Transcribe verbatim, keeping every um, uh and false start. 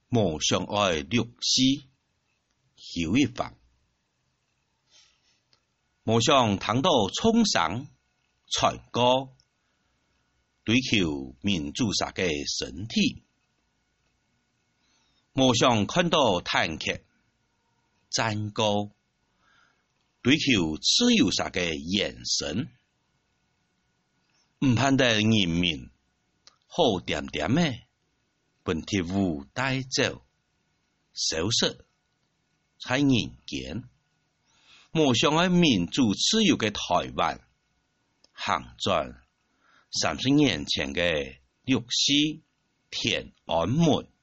無相愛律師曉一方，無想談到創傷才高，追求民主啥嘅身體，無想看到坦克戰歌，追求自由啥嘅眼神，唔盼得人民好點點嘅本體無帶走消失在人間，無想愛民主自由嘅台灣行轉三十年前嘅律師天安門。